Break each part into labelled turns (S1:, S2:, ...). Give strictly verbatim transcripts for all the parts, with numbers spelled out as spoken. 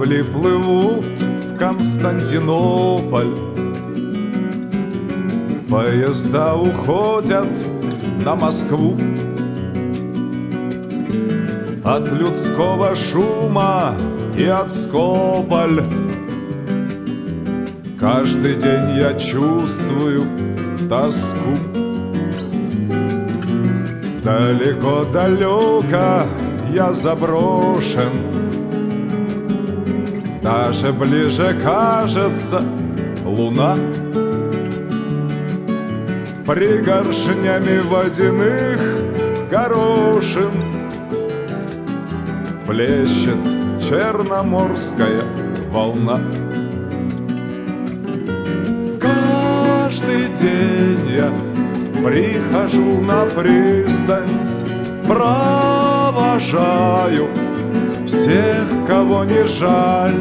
S1: Корабли плывут в Константинополь, поезда уходят на Москву. От людского шума и от скополь каждый день я чувствую тоску. Далеко-далеко я заброшен, даже ближе кажется луна. Пригоршнями водяных горошин плещет черноморская волна. Каждый день я прихожу на пристань, провожаю всех, кого не жаль,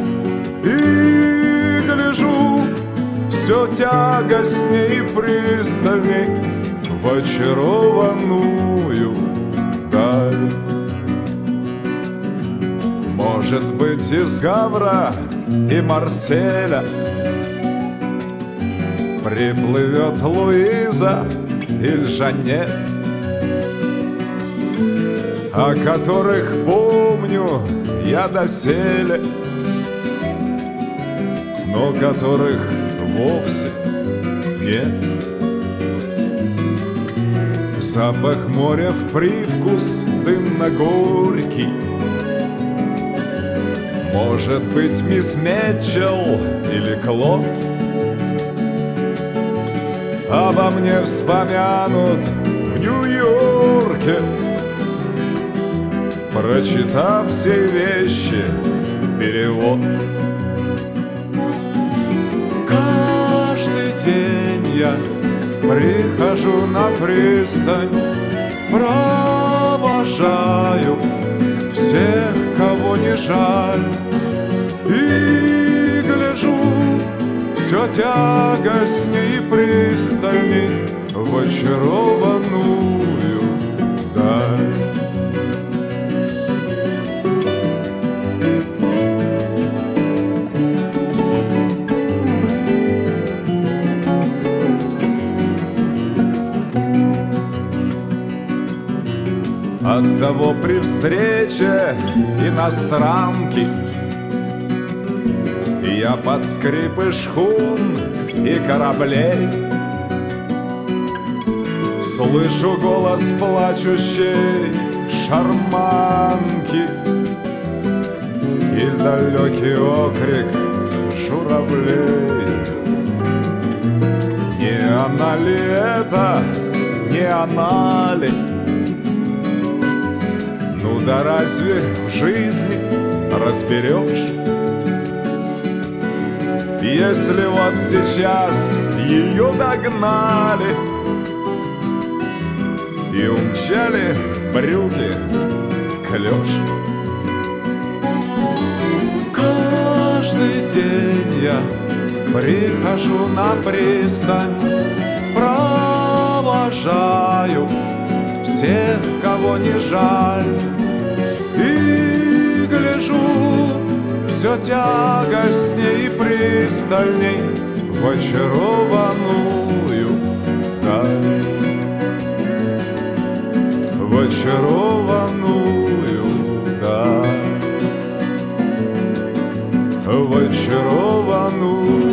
S1: и гляжу все тягостней и пристальней в очарованную даль. Может быть, из Гавра и Марселя приплывет Луиза или Жанет, о которых помню я доселе, но которых вовсе нет. Запах моря в привкус дымно-горький. Может быть, мисс Митчелл или Клод обо мне вспомянут в Нью-Йорке, прочитав все вещи перевод. Каждый день я прихожу на пристань, провожаю всех, кого не жаль, и гляжу все тягостней и пристальней в очарованную даль. Оттого при встрече иностранки я под скрипы шхун и кораблей слышу голос плачущей шарманки и далекий окрик журавлей. Не она ли это, не она ли? Ну да разве в жизни разберешь, если вот сейчас ее догнали и умчали брюки клеш? Каждый день я прихожу на пристань, провожаю всех, кого не жаль, и гляжу все тягостней и пристальней в очарованную даль, в очарованную даль, в очарованную